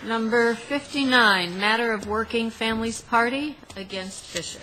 Number 59, matter of Working Families Party against Fisher.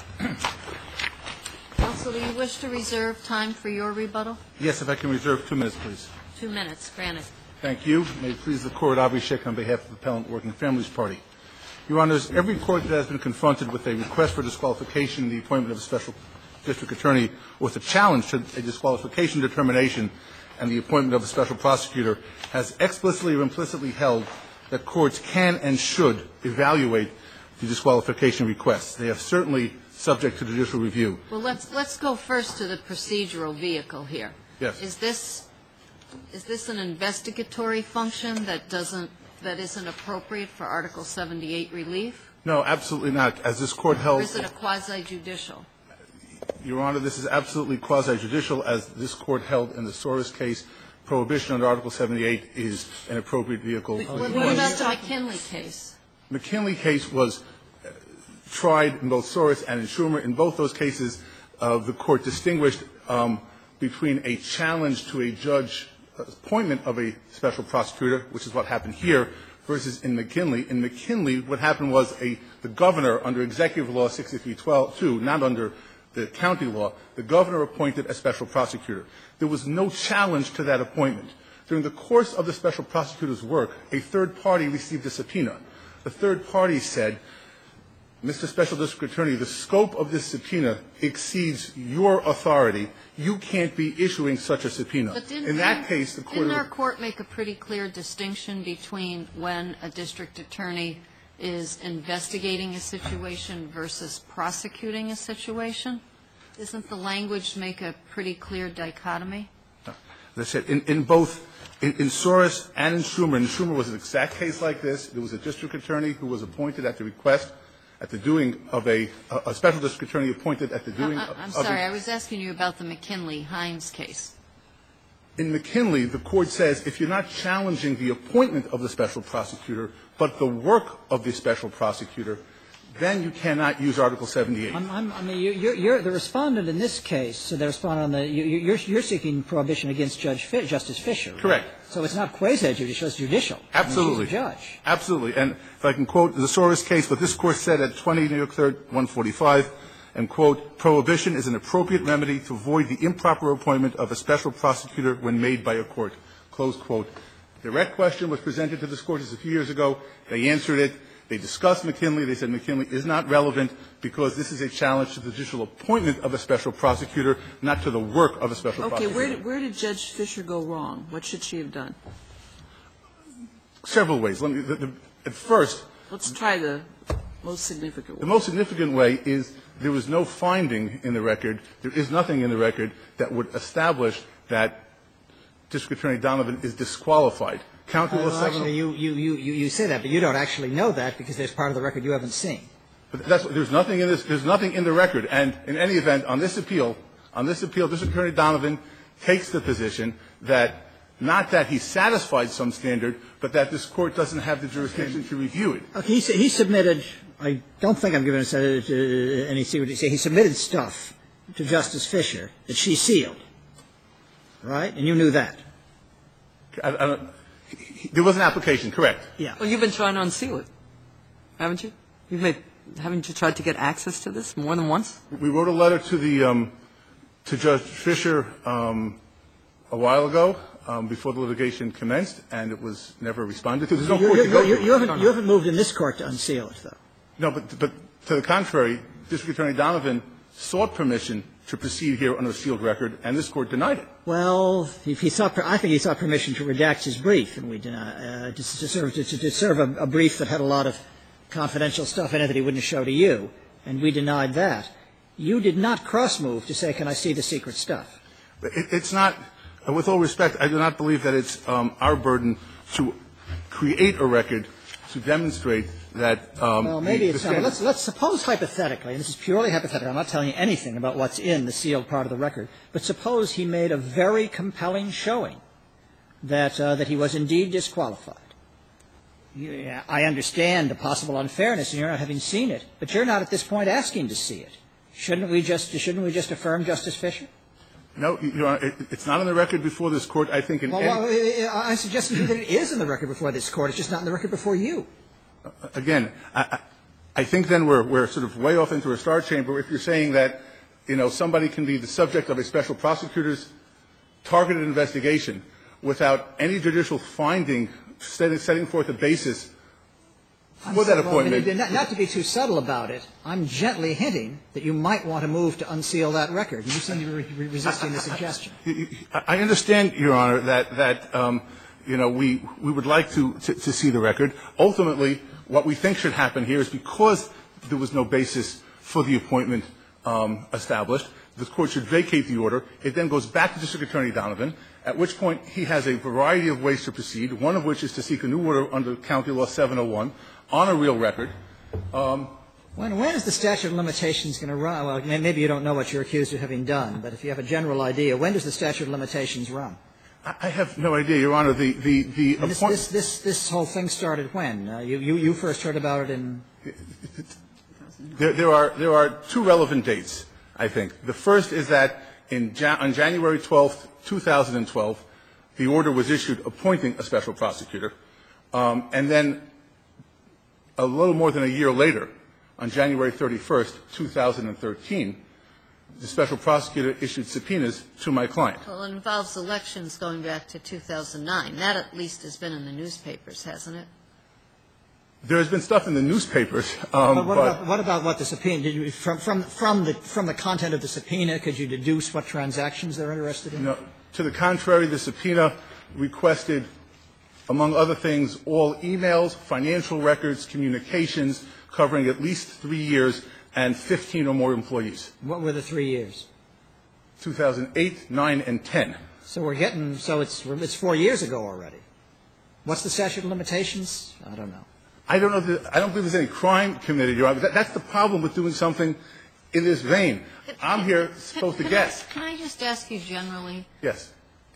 Counsel, do you wish to reserve time for your rebuttal? Yes, if I can reserve 2 minutes, please. 2 minutes, granted. Thank you. May it please the Court, Avi Sheikh on behalf of the Appellant Working Families Party. Your Honors, every court that has been confronted with a request for disqualification in the appointment of a special district attorney or with a challenge to a disqualification determination and the appointment of a special prosecutor has explicitly or implicitly held that courts can and should evaluate the disqualification requests. They are certainly subject to judicial review. Well, let's go first to the procedural vehicle here. Yes. Is this an investigatory function that isn't appropriate for Article 78 relief? No, absolutely not. As this Court held. Or is it a quasi-judicial? Your Honor, this is absolutely quasi-judicial. As this Court held in the Soros case, prohibition under Article 78 is an appropriate vehicle. What about the McKinley case? McKinley case was tried in both Soros and in Schumer. In both those cases, the Court distinguished between a challenge to a judge appointment of a special prosecutor, which is what happened here, versus in McKinley. In McKinley, what happened was the governor, under Executive Law 63-2, not under the county law, the governor appointed a special prosecutor. There was no challenge to that appointment. During the course of the special prosecutor's work, a third party received a subpoena. The third party said, Mr. Special District Attorney, the scope of this subpoena exceeds your authority. You can't be issuing such a subpoena. In that case, the court. Didn't our court make a pretty clear distinction between when a district attorney is investigating a situation versus prosecuting a situation? Doesn't the language make a pretty clear dichotomy? As I said, in both, in Soros and in Schumer was an exact case like this. There was a district attorney who was appointed at the request, at the doing of a special district attorney appointed at the doing of a. I'm sorry, I was asking you about the McKinley-Hines case. In McKinley, the Court says if you're not challenging the appointment of the special prosecutor, but the work of the special prosecutor, then you cannot use Article 78. I mean, you're the Respondent in this case, so the Respondent on the you're seeking prohibition against Justice Fisher. Right? Correct. So it's not quasi-judicial, it's judicial. Absolutely. I mean, she's a judge. Absolutely. And if I can quote the Soros case, what this Court said at 20 New York 3rd, 145, and quote, prohibition is an appropriate remedy to avoid the improper appointment of a special prosecutor when made by a court, close quote. Direct question was presented to this Court just a few years ago. They answered it. They discussed McKinley. They said McKinley is not relevant because this is a challenge to the judicial appointment of a special prosecutor, not to the work of a special prosecutor. Okay. Where did Judge Fisher go wrong? What should she have done? Several ways. At first. Let's try the most significant way. The most significant way is there was no finding in the record, there is nothing in the record that would establish that District Attorney Donovan is disqualified. County Law 7. Actually, you say that, but you don't actually know that because there's part of the record you haven't seen. But there's nothing in this. There's nothing in the record. And in any event, on this appeal, District Attorney Donovan takes the position that not that he satisfied some standard, but that this Court doesn't have the jurisdiction to review it. Okay. He submitted – I don't think I'm giving any secret to say he submitted stuff to Justice Fisher that she sealed, right? And you knew that. There was an application, correct. Yeah. Well, you've been trying to unseal it, haven't you? Haven't you tried to get access to this more than once? We wrote a letter to the to Judge Fisher a while ago before the litigation commenced, and it was never responded to. There's no court to go to. You haven't moved in this Court to unseal it, though. No, but to the contrary, District Attorney Donovan sought permission to proceed here on a sealed record, and this Court denied it. Well, I think he sought permission to redact his brief, and we denied to serve a brief that had a lot of confidential stuff in it that he wouldn't show to you, and we denied that. You did not cross-move to say, can I see the secret stuff? It's not – with all respect, I do not believe that it's our burden to create a record to demonstrate that well, maybe it's not. Let's suppose hypothetically, and this is purely hypothetical, I'm not telling you anything about what's in the sealed part of the record, but suppose he made a very compelling showing that he was indeed disqualified. I understand the possible unfairness in your not having seen it, but you're not at this point asking to see it. Shouldn't we just affirm Justice Fisher? No, Your Honor, it's not on the record before this Court. I think in any Well, I suggest to you that it is in the record before this Court. It's just not in the record before you. Again, I think then we're sort of way off into a star chamber if you're saying that, you know, somebody can be the subject of a special prosecutor's targeted investigation without any judicial finding setting forth a basis for that appointment. Not to be too subtle about it, I'm gently hinting that you might want to move to unseal that record. You seem to be resisting the suggestion. I understand, Your Honor, that you know, we would like to see the record. Ultimately, what we think should happen here is because there was no basis for the appointment established, the Court should vacate the order. It then goes back to District Attorney Donovan, at which point he has a variety of ways to proceed, one of which is to seek a new order under County Law 701 on a real record. When is the statute of limitations going to run? Well, maybe you don't know what you're accused of having done, but if you have a general idea, when does the statute of limitations run? I have no idea, Your Honor. The appointment. This whole thing started when? You first heard about it in. There are two relevant dates, I think. The first is that on January 12th, 2012, the order was issued appointing a special prosecutor, and then a little more than a year later, on January 31st, 2013, the special prosecutor issued subpoenas to my client. Well, it involves elections going back to 2009. That at least has been in the newspapers, hasn't it? There has been stuff in the newspapers, But what about what the subpoena? Did you, from the content of the subpoena, could you deduce what transactions they're interested in? No. To the contrary, the subpoena requested, among other things, all e-mails, financial records, communications covering at least 3 years and 15 or more employees. What were the 3 years? 2008, 9, and 10. So we're getting, so it's 4 years ago already. What's the statute of limitations? I don't know. I don't know. I don't believe there's any crime committed, Your Honor. That's the problem with doing something in this vein. I'm here supposed to guess. Can I just ask you generally? Yes.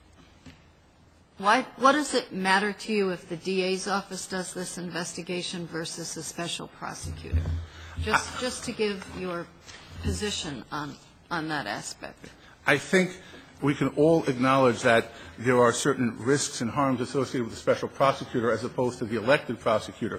What does it matter to you if the DA's office does this investigation versus a special prosecutor? Just to give your position on that aspect. I think we can all acknowledge that there are certain risks and harms associated with the special prosecutor as opposed to the elected prosecutor.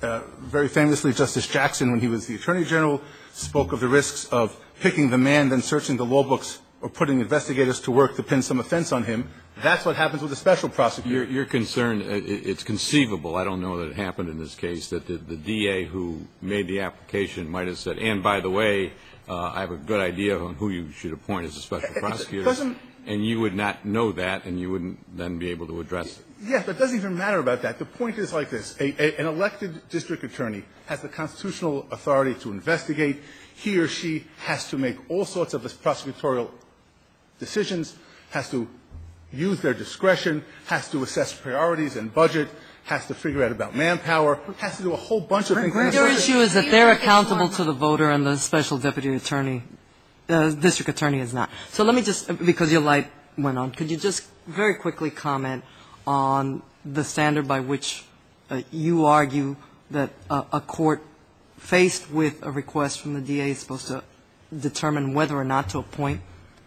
Very famously, Justice Jackson, when he was the Attorney General, spoke of the risks of picking the man, then searching the law books, or putting investigators to work to pin some offense on him. That's what happens with a special prosecutor. You're concerned, it's conceivable, I don't know that it happened in this case, that the DA who made the application might have said, and by the way, I have a good idea on who you should appoint as a special prosecutor. And you would not know that, and you wouldn't then be able to address it. Yes, but it doesn't even matter about that. The point is like this. An elected district attorney has the constitutional authority to investigate. He or she has to make all sorts of prosecutorial decisions, has to use their discretion, has to assess priorities and budget, has to figure out about manpower, has to do a whole bunch of things. Their issue is that they're accountable to the voter and the special deputy attorney, district attorney is not. So let me just, because your light went on, could you just very quickly comment on the standard by which you argue that a court faced with a request from the DA is supposed to determine whether or not to appoint?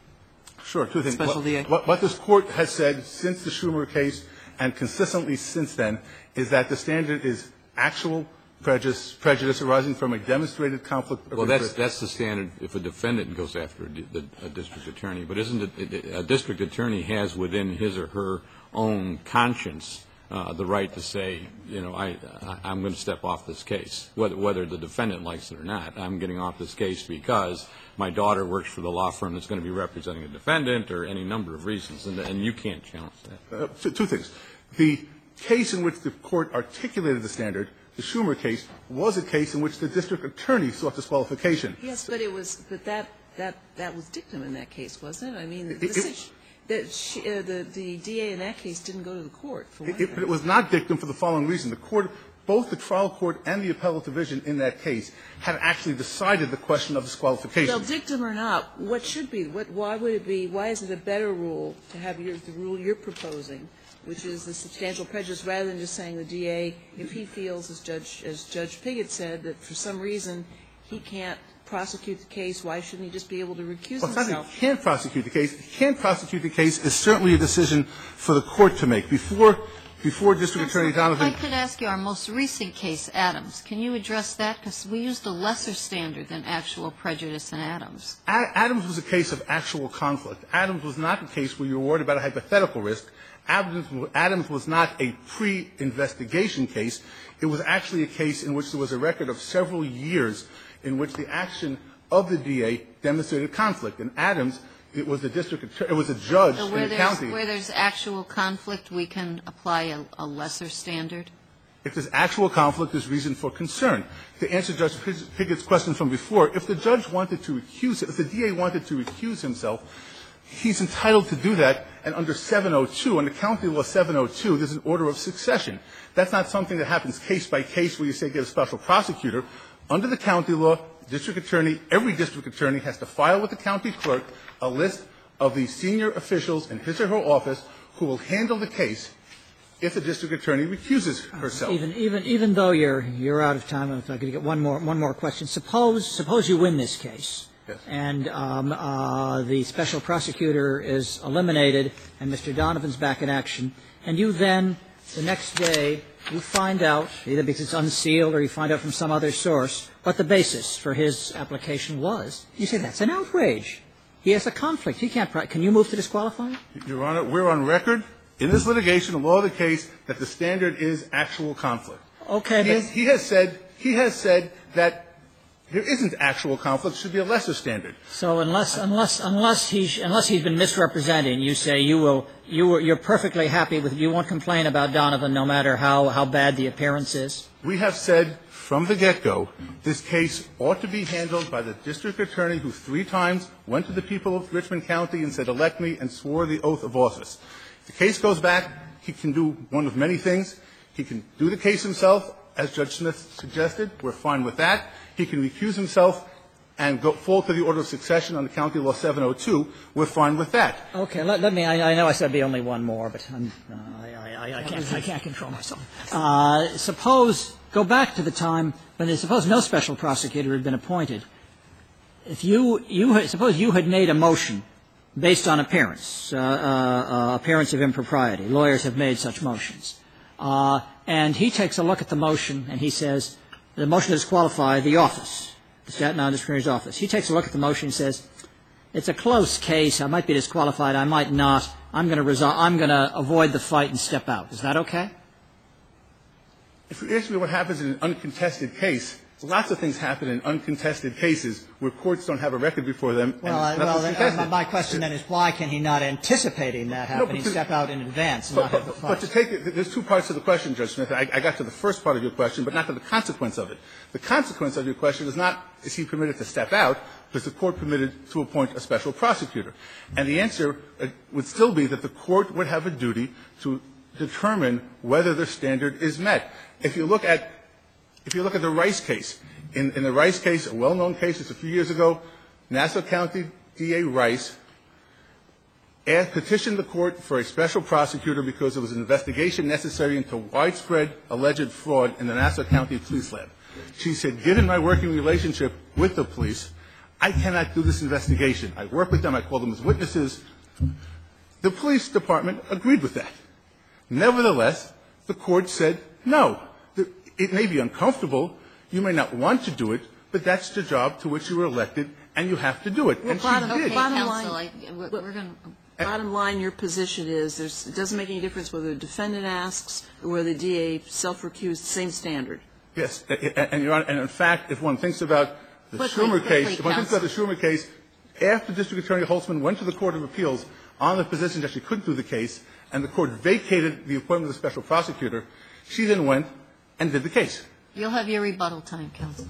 Sure, two things. Special DA. What this Court has said since the Schumer case and consistently since then is that the standard is actual prejudice arising from a demonstrated conflict of interest. Well, that's the standard if a defendant goes after a district attorney. But isn't it a district attorney has within his or her own conscience the right to say, you know, I'm going to step off this case, whether the defendant likes it or not. I'm getting off this case because my daughter works for the law firm that's going to be representing a defendant or any number of reasons, and you can't challenge that. Two things. The case in which the Court articulated the standard, the Schumer case, was a case in which the district attorney sought disqualification. Yes, but it was that was dictum in that case, wasn't it? I mean, the DA in that case didn't go to the court for one thing. But it was not dictum for the following reason. The Court, both the trial court and the appellate division in that case had actually decided the question of disqualification. Well, dictum or not, what should be? Why would it be? Why is it a better rule to have the rule you're proposing, which is the substantial prejudice, rather than just saying the DA, if he feels, as Judge Piggott said, that for some reason he can't prosecute the case? Why shouldn't he just be able to recuse Well, it's not that himself? he can't prosecute the case. He can't prosecute the case is certainly a decision for the court to make. Before District Attorney Donovan. If I could ask you, our most recent case, Adams, can you address that? Because we used a lesser standard than actual prejudice in Adams. Adams was a case of actual conflict. Adams was not a case where you were worried about a hypothetical risk. Adams was not a pre-investigation case. It was actually a case in which there was a record of several years in which the action of the DA demonstrated conflict. In Adams, it was a judge So in the county. where there's actual conflict, we can apply a lesser standard? If there's actual conflict, there's reason for concern. To answer Judge Piggott's question from before, if the judge wanted to recuse, if the DA wanted to recuse himself, he's entitled to do that, and under 702, under County Law 702, there's an order of succession. That's not something that happens case by case where you say get a special prosecutor. Under the county law, district attorney, every district attorney has to file with the county clerk a list of the senior officials in his or her office who will handle the case if the district attorney recuses herself. Even though you're out of time, if I could get one more question. Suppose you win this case. Yes. And the special prosecutor is eliminated, and Mr. Donovan's back in action, and you then, the next day, you find out, either because it's unsealed or you find out from some other source, what the basis for his application was. You say that's an outrage. He has a conflict. He can't. Can you move to disqualify him? Your Honor, we're on record in this litigation, the law of the case, that the standard is actual conflict. Okay. He has said that there isn't actual conflict. It should be a lesser standard. So unless he's been misrepresenting, you say you're perfectly happy with, you won't complain about Donovan no matter how bad the appearance is? We have said from the get-go, this case ought to be handled by the district attorney who 3 times went to the people of Richmond County and said, elect me, and swore the oath of office. If the case goes back, he can do one of many things. He can do the case himself, as Judge Smith suggested. We're fine with that. He can recuse himself and fall to the order of succession under County Law 702. We're fine with that. Okay. Let me. I know I said be only one more, but I can't control myself. Suppose go back to the time when suppose no special prosecutor had been appointed. If suppose you had made a motion based on appearance of impropriety. Lawyers have made such motions. And he takes a look at the motion and he says, the motion to disqualify the office, the Staten Island District Attorney's office. He takes a look at the motion and says, it's a close case. I might be disqualified. I might not. I'm going to avoid the fight and step out. Is that okay? If you ask me what happens in an uncontested case, lots of things happen in uncontested cases where courts don't have a record before them. My question then is why can he not, anticipating that happening, step out in advance and not have the fight? But to take it, there's 2 parts to the question, Judge Smith. I got to the first part of your question, but not to the consequence of it. The consequence of your question is not, is he permitted to step out, but is the court permitted to appoint a special prosecutor? And the answer would still be that the court would have a duty to determine whether the standard is met. If you look at the Rice case, in the Rice case, a well-known case, it's a few years ago, Nassau County DA Rice petitioned the court for a special prosecutor because there was an investigation necessary into widespread alleged fraud in the Nassau County Police Lab. She said, given my working relationship with the police, I cannot do this investigation. I work with them. I call them as witnesses. The police department agreed with that. Nevertheless, the court said, no, it may be uncomfortable. You may not want to do it, but that's the job to which you were elected, and you have to do it. And she did. Bottom line, your position is it doesn't make any difference whether the defendant asks or whether the DA self-recused, same standard. Yes. And, Your Honor, and in fact, if one thinks about the Schumer case, after District Attorney Holtzman went to the Court of Appeals on the position that she couldn't do the case, and the court vacated the appointment of the special prosecutor, she then went and did the case. You'll have your rebuttal time, counsel.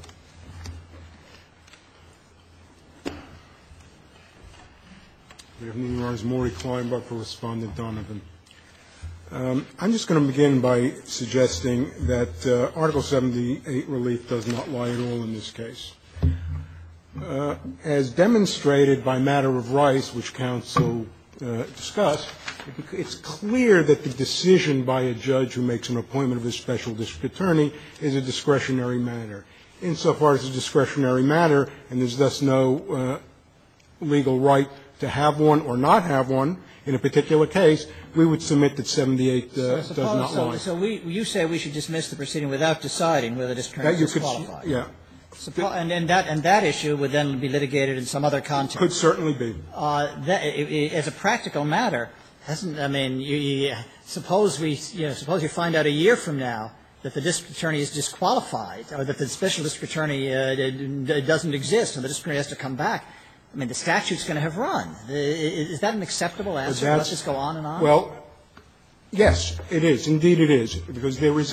Good evening, Your Honor. Maury Kleinbach for Respondent Donovan. I'm just going to begin by suggesting that Article 78 relief does not lie at all in this case. As demonstrated by matter of Rice, which counsel discussed, it's clear that the decision by a judge who makes an appointment of a special district attorney is a discretionary matter. insofar as a discretionary matter, and there's thus no legal right to have one or not have one in a particular case, we would submit that 78 does not lie. So you say we should dismiss the proceeding without deciding whether this attorney is disqualified. Yeah. And that issue would then be litigated in some other context. Could certainly be. As a practical matter, suppose you find out a year from now that the district attorney is disqualified, or that the special district attorney doesn't exist, and the district attorney has to come back. I mean, the statute's going to have run. Is that an acceptable answer? Let this go on and on? Well, yes, it is. Indeed, it is, because there is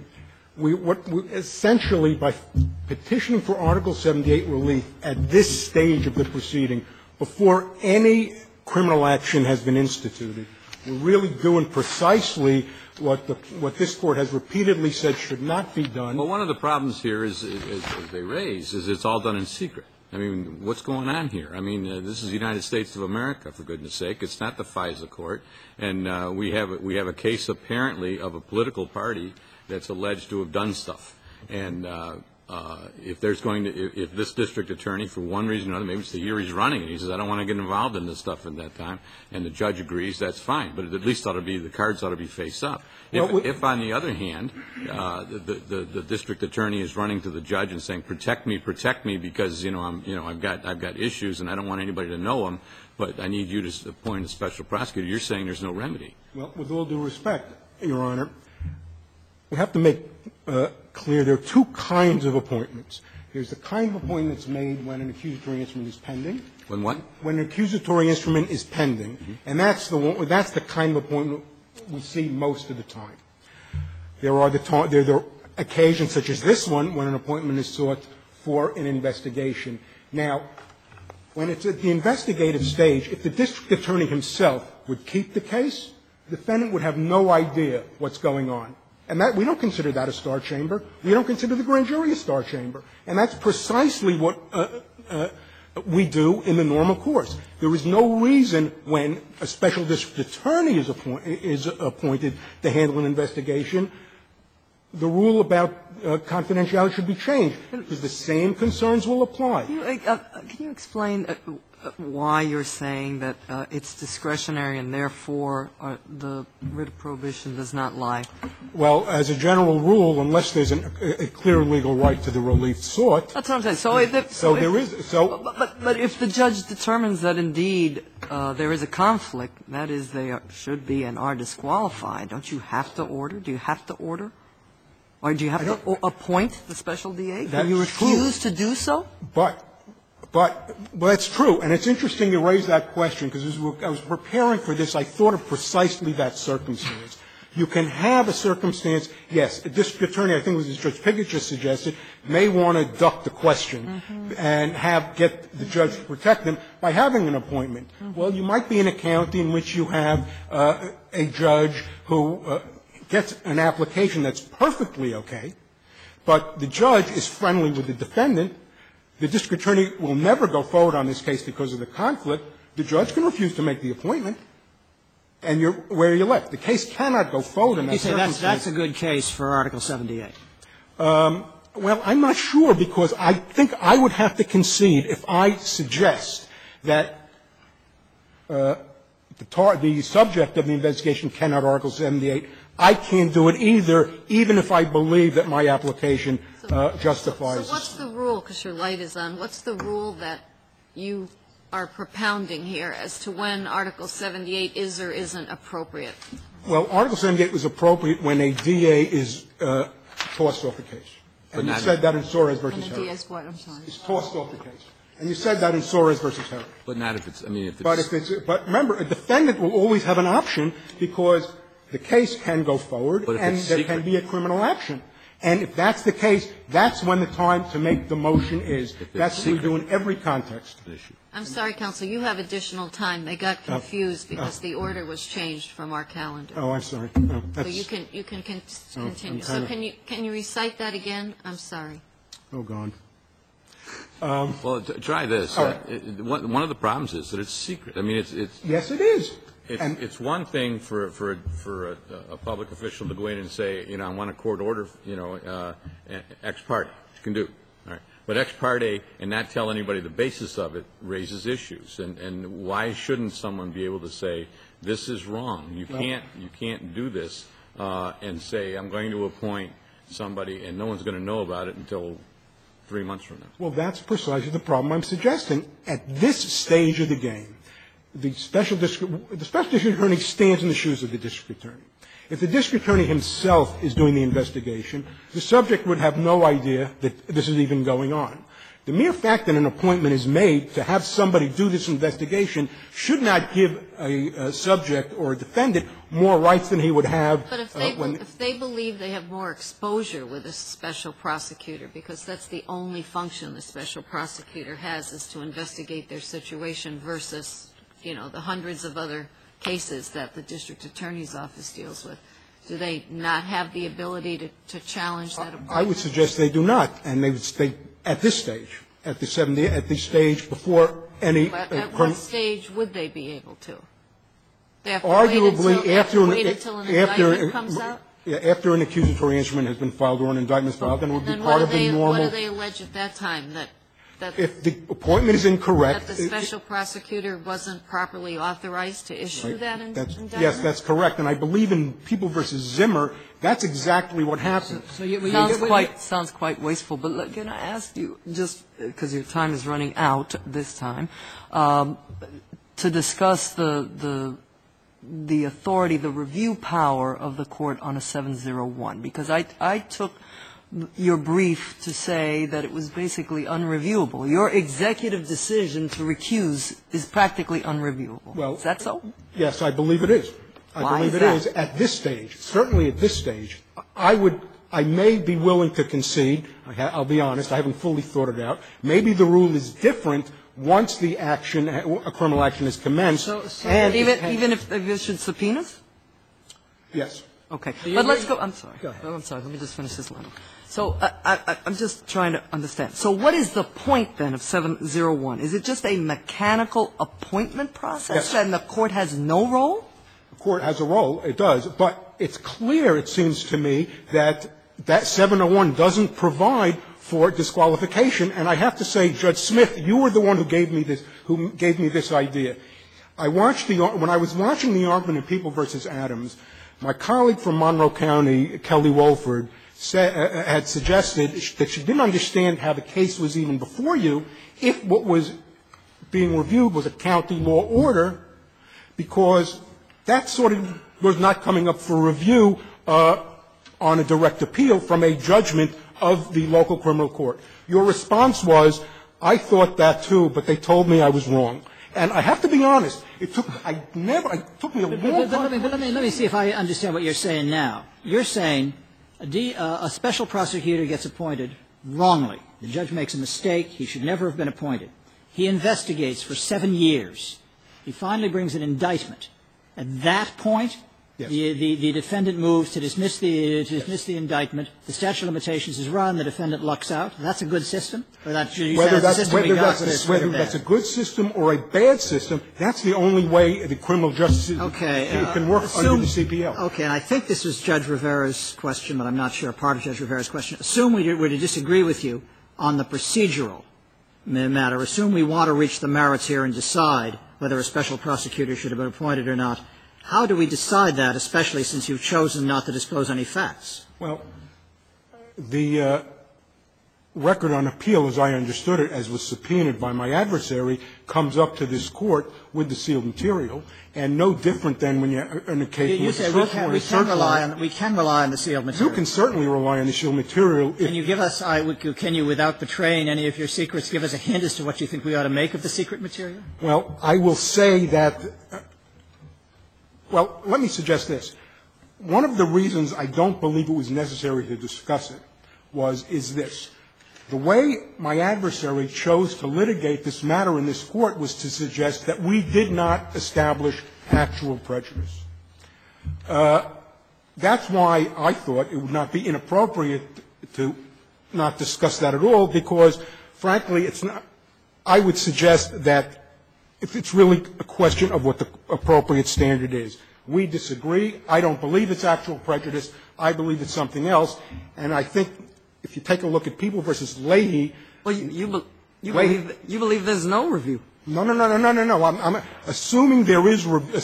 essentially by petitioning for Article 78 relief at this stage of the proceeding, before any criminal action has been instituted, we're really doing precisely what this Court has repeatedly said should not be done. Well, one of the problems here is, as they raise, is it's all done in secret. I mean, what's going on here? I mean, this is the United States of America, for goodness sake. It's not the FISA court. And we have a case, apparently, of a political party that's alleged to have done stuff. And if this district attorney, for one reason or another, maybe it's the year he's running, and he says, I don't want to get involved in this stuff at that time, and the judge agrees, that's fine. But at least the cards ought to be face up. If on the other hand, the district attorney is running to the judge and saying, protect me, because, I've got issues and I don't want anybody to know them, but I need you to appoint a special prosecutor, you're saying there's no remedy. Well, with all due respect, Your Honor, we have to make clear there are two kinds of appointments. There's the kind of appointment that's made when an accusatory instrument is pending. When what? When an accusatory instrument is pending. Mm-hmm. And that's the kind of appointment we see most of the time. There are occasions such as this one when an appointment is sought for an investigation. Now, when it's at the investigative stage, if the district attorney himself would keep the case, the defendant would have no idea what's going on. And we don't consider that a star chamber. We don't consider the grand jury a star chamber. And that's precisely what we do in the normal course. There is no reason when a special district attorney is appointed to handle an investigation, the rule about confidentiality should be changed, because the same concerns will apply. Can you explain why you're saying that it's discretionary and therefore the writ of prohibition does not lie? Well, as a general rule, unless there's a clear legal right to the relief sought. That's what I'm saying. But if the judge determines that indeed there is a conflict, that is, they should be and are disqualified, don't you have to order? Do you have to order? Or do you have to appoint the special DA? Can you refuse to do so? But that's true. And it's interesting you raise that question, because as I was preparing for this, I thought of precisely that circumstance. You can have a circumstance, yes, a district attorney, I think it was as Judge Piggott just suggested, may want to duck the question and get the judge to protect them by having an appointment. Well, you might be in a county in which you have a judge who gets an application that's perfectly okay, but the judge is friendly with the defendant. The district attorney will never go forward on this case because of the conflict. The judge can refuse to make the appointment, and where are you left? The case cannot go forward in that circumstance. You say that's a good case for Article 78. Well, I'm not sure, because I think I would have to concede if I suggest that the subject of the investigation cannot Article 78. I can't do it either, even if I believe that my application justifies it. So what's the rule, because your light is on, what's the rule that you are propounding here as to when Article 78 is or isn't appropriate? Well, Article 78 was appropriate when a DA is tossed off the case. And you said that in Soares v. Herrick. And the DA is what? I'm sorry. He's tossed off the case. And you said that in Soares v. Herrick. But not if it's, But remember, a defendant will always have an option, because the case can go forward and there can be a criminal action. And if that's the case, that's when the time to make the motion is. That's what we do in every context. I'm sorry, counsel. You have additional time. They got confused because the order was changed from our calendar. Oh, I'm sorry. So you can continue. So can you recite that again? I'm sorry. Oh, God. Well, try this. One of the problems is that it's secret. I mean, it's yes, it is. It's one thing for a public official to go in and say, I want a court order, ex parte. You can do. All right. But ex parte and not tell anybody the basis of it raises issues. And why shouldn't someone be able to say, this is wrong? You can't do this and say, I'm going to appoint somebody and no one's going to know about it until 3 months from now. Well, that's precisely the problem I'm suggesting. At this stage of the game, the special district attorney stands in the shoes of the district attorney. If the district attorney himself is doing the investigation, the subject would have no idea that this is even going on. The mere fact that an appointment is made to have somebody do this investigation should not give a subject or a defendant more rights than he would have. But if they believe they have more exposure with a special prosecutor, because that's the only function the special prosecutor has, is to investigate their situation versus, the hundreds of other cases that the district attorney's office deals with, do they not have the ability to challenge that appointment? I would suggest they do not, and they would stay at this stage, at the stage before any. But at what stage would they be able to? They have to Arguably, wait until an indictment comes out? After an accusatory instrument has been filed or an indictment is filed, then it would be part of the normal. What do they allege at that time? That if the appointment is incorrect. That the special prosecutor wasn't properly authorized to issue that indictment? Yes, that's correct. And I believe in People v. Zimmer, that's exactly what happened. Sounds quite wasteful. But can I ask you, just because your time is running out this time, to discuss the authority, the review power of the court on a 701? Because I took your brief to say that it was basically unreviewable. Your executive decision to recuse is practically unreviewable. Well, is that so? Yes, I believe it is. Why is at this stage. Certainly at this stage, I may be willing to concede. I'll be honest, I haven't fully thought it out. Maybe the rule is different once the action, a criminal action is commenced. And even if they issued subpoenas? Yes. Okay. But let's go. I'm sorry. Go ahead. I'm sorry. Let me just finish this line. So I'm just trying to understand. So what is the point, then, of 701? Is it just a mechanical appointment process? Yes. And the court has no role? The court has a role. It does. But it's clear, it seems to me, that 701 doesn't provide for disqualification. And I have to say, Judge Smith, you were the one who gave me this idea. When I was watching the argument in People v. Adams, my colleague from Monroe County, Kelly Wolford, had suggested that she didn't understand how the case was even before you if what was being reviewed was a county law order, because that sort of was not coming up for review on a direct appeal from a judgment of the local criminal court. Your response was, I thought that too, but they told me I was wrong. And I have to be honest, it took me a long time. But let me see if I understand what you're saying now. You're saying a special prosecutor gets appointed wrongly. The judge makes a mistake. He should never have been appointed. He investigates for 7 years. He finally brings an indictment. At that point, yes, the defendant moves to dismiss the indictment. The statute of limitations is run. The defendant lucks out. That's a good system? Or whether that's a good system or a bad system, that's the only way the criminal justice system can work under the CPL. Okay. And I think this was Judge Rivera's question, but I'm not sure, part of Judge Rivera's question. Assume we were to disagree with you on the procedural matter. Assume we want to reach the merits here and decide whether a special prosecutor should have been appointed or not. How do we decide that, especially since you've chosen not to disclose any facts? Well, the record on appeal, as I understood it, as was subpoenaed by my adversary, comes up to this court with the sealed material, and no different than when you're in a case with a search warrant. We can rely on the sealed material. You can certainly rely on the sealed material. Can you give us, can you, without betraying any of your secrets, give us a hint as to what you think we ought to make of the secret material? Well, I will say that, well, let me suggest this. One of the reasons I don't believe it was necessary to discuss it is this. The way my adversary chose to litigate this matter in this court was to suggest that we did not establish actual prejudice. That's why I thought it would not be inappropriate to not discuss that at all, because, frankly, it's not – I would suggest that it's really a question of what the appropriate standard is. We disagree. I don't believe it's actual prejudice. I believe it's something else. And I think if you take a look at People versus Leahy. Well, you believe there's no review. No. I'm assuming there's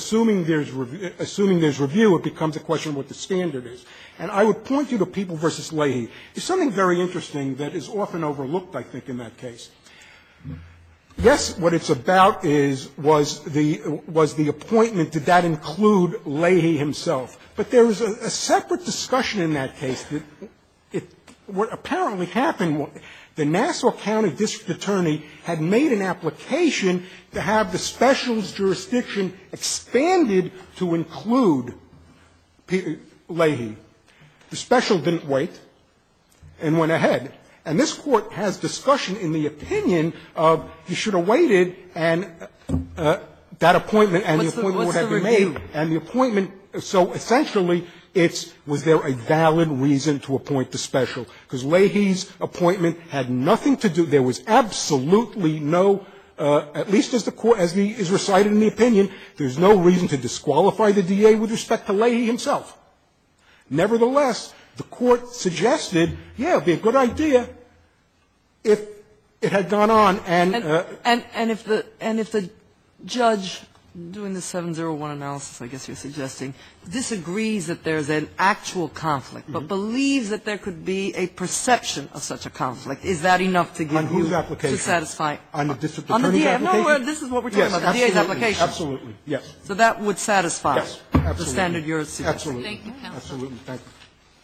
review. It becomes a question of what the standard is. And I would point you to People versus Leahy. There's something very interesting that is often overlooked, I think, in that case. Yes, what it's about was the appointment. Did that include Leahy himself? But there was a separate discussion in that case that what apparently happened. The Nassau County District Attorney had made an application to have the special's jurisdiction expanded to include Leahy. The special didn't wait and went ahead. And this Court has discussion in the opinion of you should have waited and that appointment and the appointment would have been made. And the appointment, so essentially was there a valid reason to appoint the special? Because Leahy's appointment had nothing to do, there was absolutely no, at least as is recited in the opinion, there's no reason to disqualify the DA with respect to Leahy himself. Nevertheless, the Court suggested, yeah, it would be a good idea if it had gone on and if the judge doing the 701 analysis, I guess you're suggesting, disagrees that there's an actual conflict, but believes that there could be a perception of such a conflict, is that enough to give you to satisfy? On the district On the attorney's DA. application? No, this is what we're talking about, the DA's application. Absolutely, yes. So that would satisfy Absolutely. the standard you're suggesting. Absolutely. Thank you, counsel. Absolutely. Thank you.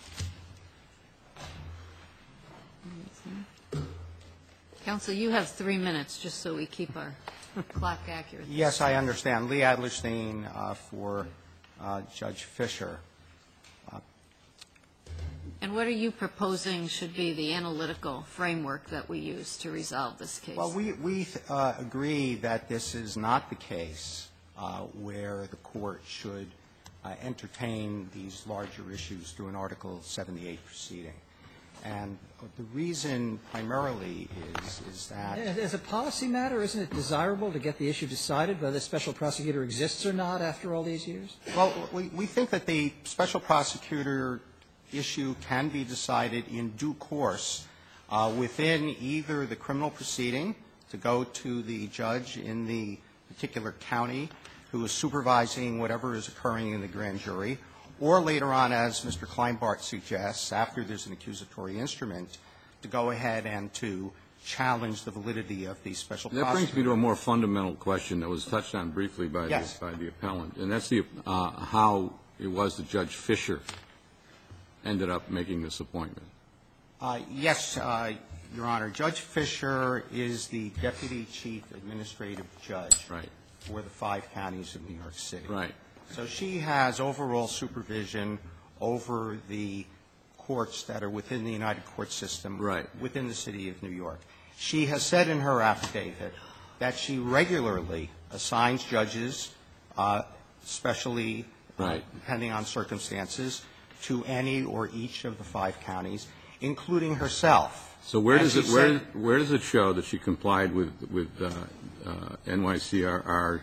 Counsel, you have 3 minutes, just so we keep our clock accurate. Yes, I understand. Lee Adlerstein for Judge Fisher. And what are you proposing should be the analytical framework that we use to resolve this case? Well, we agree that this is not the case where the Court should entertain these larger issues through an Article 78 proceeding. And the reason primarily is that as a policy matter, isn't it desirable to get the issue decided whether the special prosecutor exists or not after all these years? Well, we think that the special prosecutor issue can be decided in due course within either the criminal proceeding to go to the judge in the particular county who is supervising whatever is occurring in the grand jury, or later on, as Mr. Kleinbart suggests, after there's an accusatory instrument, to go ahead and to challenge the validity of the special prosecutor. That brings me to a more fundamental question that was touched on briefly by the appellant, and that's how it was that Judge Fisher ended up making this appointment. Yes, Your Honor. Judge Fisher is the Deputy Chief Administrative Judge for the 5 counties of New York City. Right. So she has overall supervision over the courts that are within the United Court system within the City of New York. She has said in her affidavit that she regularly assigns judges, especially depending on circumstances, to any or each of the 5 counties, including herself. So where does it show that she complied with NYCRR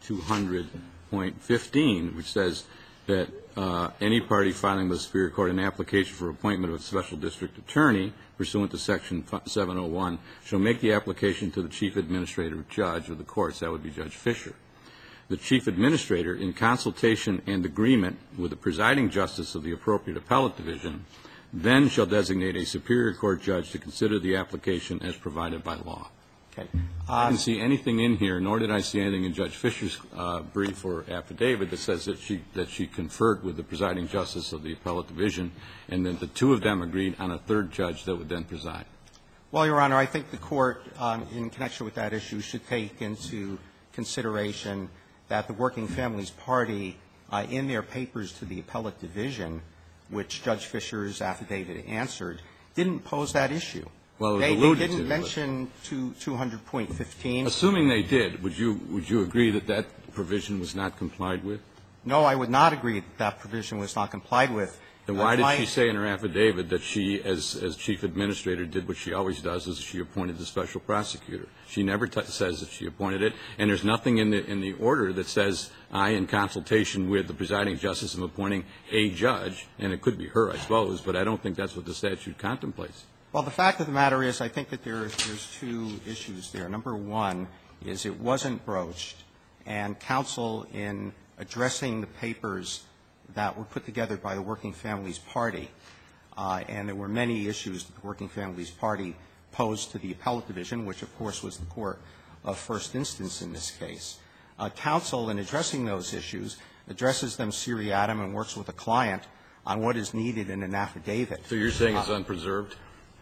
200.15, which says that any party filing with the Superior Court an application for appointment of a special district attorney pursuant to Section 701 shall make the application to the Chief Administrative Judge of the courts. That would be Judge Fisher. The Chief Administrator, in consultation and agreement with the presiding justice of the appropriate appellate division, then shall designate a Superior Court judge to consider the application as provided by law. Okay. I didn't see anything in here, nor did I see anything in Judge Fisher's brief or affidavit that says that she conferred with the presiding justice of the appellate division, and that the 2 of them agreed on a 3rd judge that would then preside. Well, Your Honor, I think the Court, in connection with that issue, should take into consideration that the Working Families Party, in their papers to the appellate division, which Judge Fisher's affidavit answered, didn't pose that issue. Well, they didn't mention 200.15. Assuming they did, would you agree that that provision was not complied with? No, I would not agree that that provision was not complied with. Then why did she say in her affidavit that she, as Chief Administrator, did what she always does, is she appointed the special prosecutor? She never says that she appointed it, and there's nothing in the order that says, I, in consultation with the presiding justice, am appointing a judge, and it could be her, I suppose, but I don't think that's what the statute contemplates. Well, the fact of the matter is, I think that there's two issues there. Number one is it wasn't broached, and counsel, in addressing the papers that were put together by the Working Families Party, and there were many issues that the Working Families Party posed to the appellate division, which, of course, was the court of first instance in this case. Counsel, in addressing those issues, addresses them seriatim and works with a client on what is needed in an affidavit. So you're saying it's unpreserved?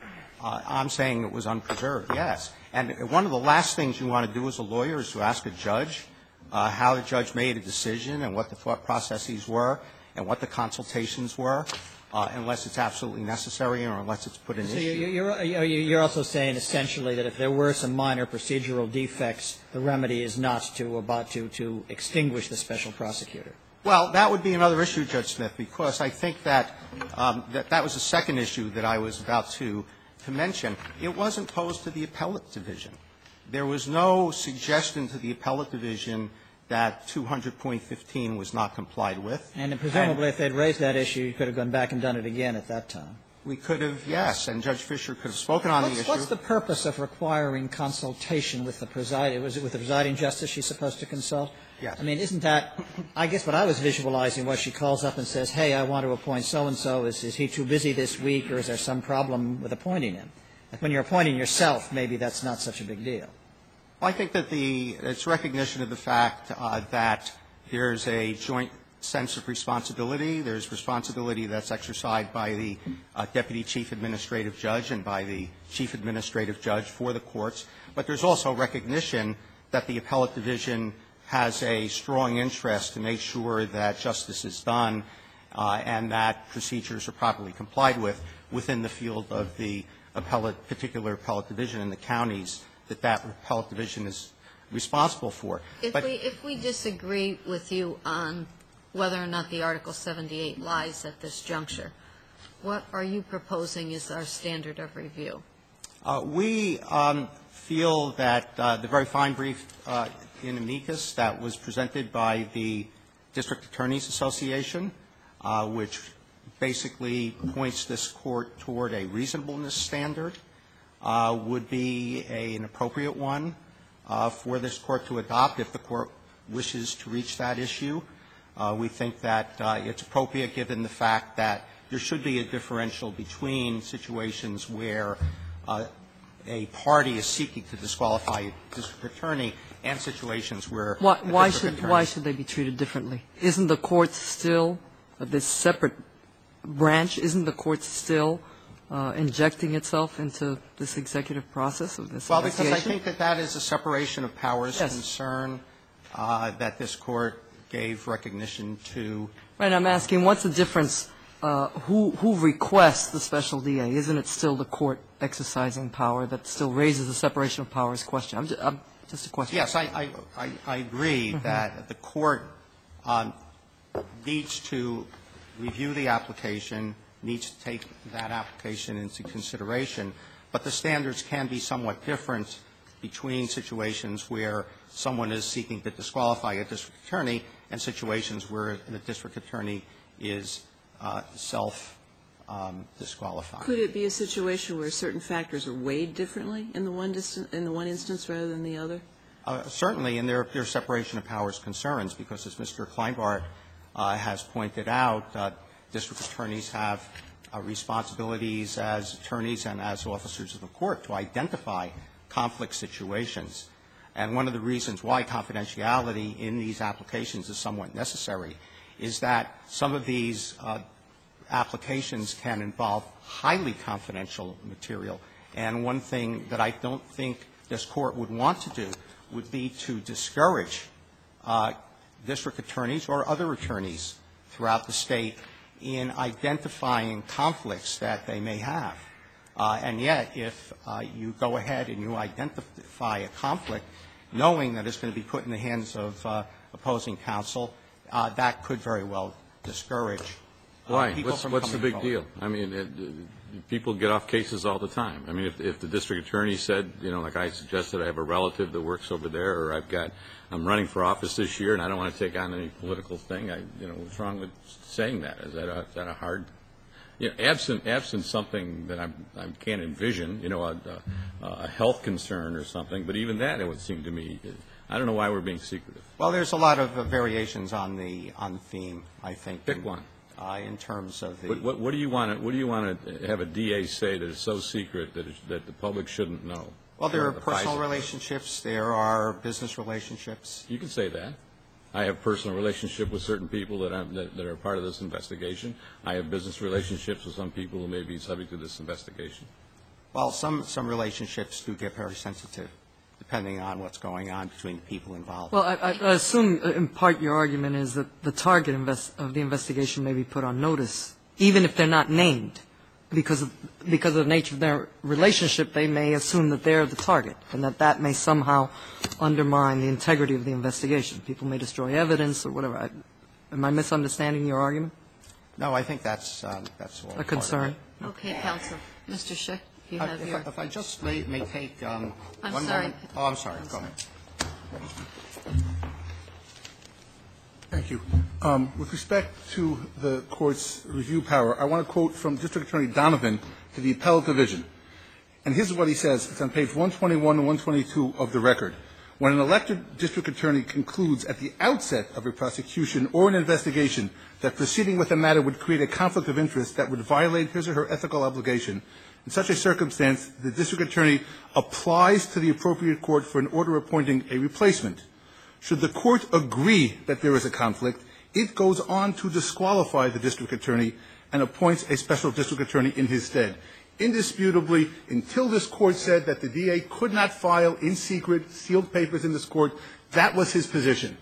I'm saying it was unpreserved, yes. And one of the last things you want to do as a lawyer is to ask a judge how the judge made a decision and what the thought processes were and what the consultations were, unless it's absolutely necessary or unless it's put in issue. So you're also saying essentially that if there were some minor procedural defects, the remedy is not to extinguish the special prosecutor. Well, that would be another issue, Judge Smith, because I think that that was the second issue that I was about to mention. It wasn't posed to the appellate division. There was no suggestion to the appellate division that 200.15 was not complied with. And presumably if they'd raised that issue, you could have gone back and done it again at that time. We could have, yes, and Judge Fisher could have spoken on the issue. What's the purpose of requiring consultation with the presiding? Was it with the presiding justice she's supposed to consult? Yes. I mean, isn't that, I guess what I was visualizing was she calls up and says, hey, I want to appoint so-and-so. Is he too busy this week, or is there some problem with appointing him? Like when you're appointing yourself, maybe that's not such a big deal. Well, I think that it's recognition of the fact that there's a joint sense of responsibility. There's responsibility that's exercised by the deputy chief administrative judge and by the chief administrative judge for the courts. But there's also recognition that the appellate division has a strong interest to make sure that justice is done and that procedures are properly complied with within the field of the particular appellate division in the counties that appellate division is responsible for. If we disagree with you on whether or not the Article 78 lies at this juncture, what are you proposing is our standard of review? We feel that the very fine brief in amicus that was presented by the District Attorneys Association, which basically points this court toward a reasonableness standard, would be an appropriate one for this court to adopt if the court wishes to reach that issue. We think that it's appropriate given the fact that there should be a differential between situations where a party is seeking to disqualify a district attorney and situations where Why should they be treated differently? Isn't the court still, this separate branch, isn't the court still injecting itself into this executive process of this investigation? Well, because I think that is a separation of powers concern that this court gave recognition to. Right. I'm asking, what's the difference? Who requests the special DA? Isn't it still the court exercising power that still raises the separation of powers question? Just a question. Yes, I agree that the court needs to review the application, needs to take that application into consideration, but the standards can be somewhat different between situations where someone is seeking to disqualify a district attorney and situations where the district attorney is self-disqualified. Could it be a situation where certain factors are weighed differently in the one instance rather than the other? Certainly, and there are separation of powers concerns, because as Mr. Kleinbart has pointed out, district attorneys have responsibilities as attorneys and as officers of the court to identify conflict situations. And one of the reasons why confidentiality in these applications is somewhat necessary is that some of these applications can involve highly confidential material. And one thing that I don't think this court would want to do would be to discourage district attorneys or other attorneys throughout the state in identifying conflicts that they may have. And yet, if you go ahead and you identify a conflict, knowing that it's going to be put in the hands of opposing counsel, that could very well discourage people from coming What's the big forward. deal? I mean, people get off cases all the time. I mean, if the district attorney said, you know, like I suggested, I have a relative that works over there, or I'm running for office this year and I don't want to take on any political thing, what's wrong with saying that? Is that a hard absent something that I can't envision, a health concern or something, but even that, it would seem to me, I don't know why we're being secretive. Well, there's a lot of variations on the theme, I think. Pick one. In terms of the. What do you want to have a DA say that is so secret that the public shouldn't know? Well, there are personal relationships. There are business relationships. You can say that. I have personal relationship with certain people that are part of this investigation. I have business relationships with some people who may be subject to this investigation. Well, some relationships do get very sensitive, depending on what's going on between the people involved. Well, I assume in part your argument is that the target of the investigation may be put on notice, even if they're not named. Because of the nature of their relationship, they may assume that they're the target, and that may somehow undermine the integrity of the investigation. People may destroy evidence or whatever. Am I misunderstanding your argument? No, I think that's all a concern. Okay, counsel. Mr. Schick, you have your... If I just may take one sorry. moment. Oh, I'm sorry. Go ahead. Thank you. With respect to the Court's review power, I want to quote from District Attorney Donovan to the Appellate Division. And here's what he says. It's on page 121 and 122 of the record. When an elected district attorney concludes at the outset of a prosecution or an investigation that proceeding with a matter would create a conflict of interest that would violate his or her ethical obligation, in such a circumstance, the district attorney applies to the appropriate court for an order appointing a replacement. Should the court agree that there is a conflict, it goes on to disqualify the district attorney and appoints a special district attorney in his stead. Indisputably, until this Court said that the DA could not file in secret sealed papers in this Court, that was his position.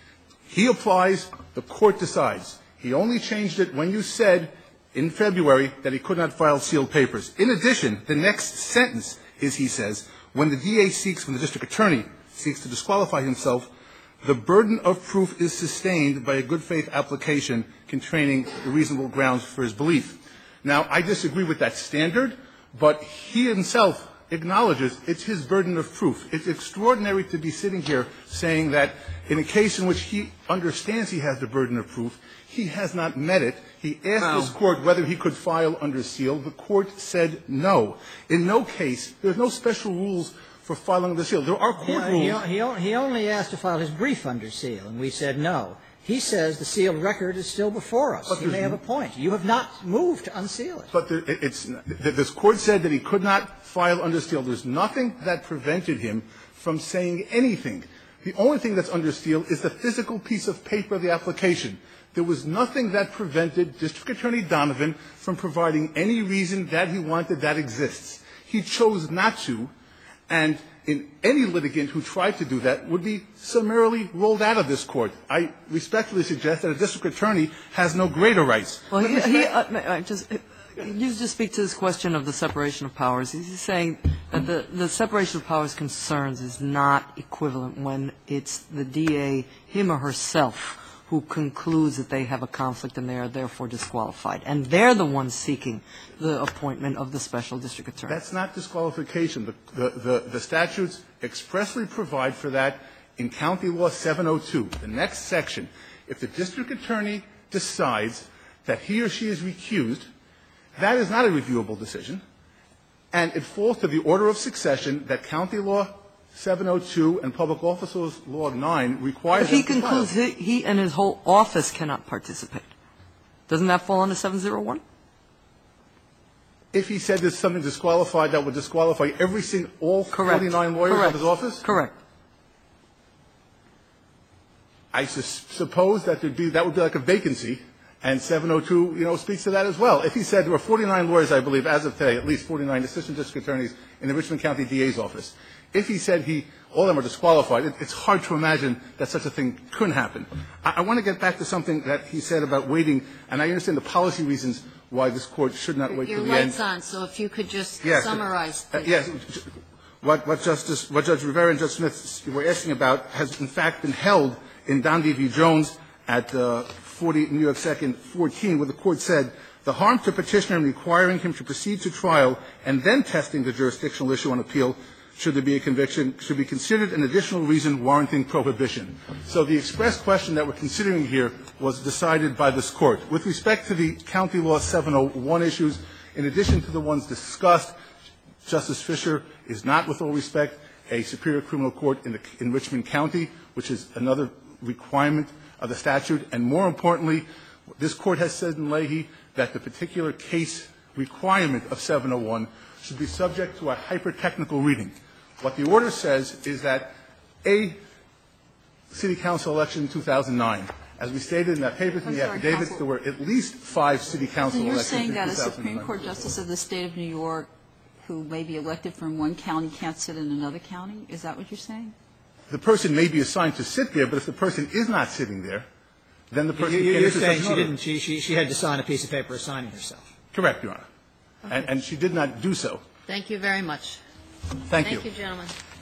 He applies, the Court decides. He only changed it when you said in February that he could not file sealed papers. In addition, the next sentence is, he says, when the DA seeks, when the district attorney seeks to disqualify himself, the burden of proof is sustained by a good faith application containing reasonable grounds for his belief. Now, I disagree with that standard, but he himself acknowledges it's his burden of proof. It's extraordinary to be sitting here saying that in a case in which he understands he has the burden of proof, he has not met it. He asked this Court whether he could file under seal. The Court said no. In no case, there's no special rules for filing under seal. There are court rules. He only asked to file his brief under seal, and we said no. He says the sealed record is still before us. He may have a point. You have not moved to unseal it. But this Court said that he could not file under seal. There's nothing that prevented him from saying anything. The only thing that's under seal is the physical piece of paper of the application. There was nothing that prevented District Attorney Donovan from providing any reason that he wanted that exists. He chose not to, and in any litigant who tried to do that would be summarily rolled out of this Court. I respectfully suggest that a district attorney has no greater rights. Well, you just speak to this question of the separation of powers. He's saying that the separation of powers concerns is not equivalent when it's the DA, him or herself, who concludes that they have a conflict and they are therefore disqualified. And they're the ones seeking the appointment of the special district attorney. That's not disqualification. The statutes expressly provide for that in County Law 702, the next section. If the district attorney decides that he or she is recused, that is not a reviewable decision, and it falls to the order of succession that County Law 702 and Public Officers Law 9 requires them to file. If he concludes he and his whole office cannot participate, doesn't that fall under 701? If he said there's something disqualified, that would disqualify every single, all 49 lawyers of his office? Correct. I suppose that would be like a vacancy, and 702, speaks to that as well. If he said there were 49 lawyers, I believe, as of today, at least 49 assistant district attorneys in the Richmond County DA's office, if he said all of them are disqualified, it's hard to imagine that such a thing couldn't happen. I want to get back to something that he said about waiting, and I understand the policy reasons why this Court should not wait until the end. Your light's on, so if you could just summarize. Yes. What Judge Rivera and Judge Smith were asking about has, in fact, been held in Dondi v. Jones at 40 New York 2nd 14, where the Court said, the harm to petitioner in requiring him to proceed to trial and then testing the jurisdictional issue on appeal should there be a conviction, should be considered an additional reason warranting prohibition. So the express question that we're considering here was decided by this Court. With respect to the County Law 701 issues, in addition to the ones discussed, Justice Fischer is not, with all respect, a superior criminal court in Richmond County, which is another requirement of the statute. And more importantly, this Court has said in Leahy that the particular case requirement of 701 should be subject to a hyper-technical reading. What the order says is that a city council election in 2009, as we stated in that paper in the affidavits, there were at least 5 city council So you're elections in saying that 2009. a Supreme Court justice of the State of New York who may be elected from one county can't sit in another county? Is that what you're saying? The person may be assigned to sit there, but if the person is not sitting there, then the person can't You're sit saying another. she had to sign a piece of paper assigning herself. Correct, Your Honor. And she did not do so. Thank you very much. Thank you. Thank you, gentlemen.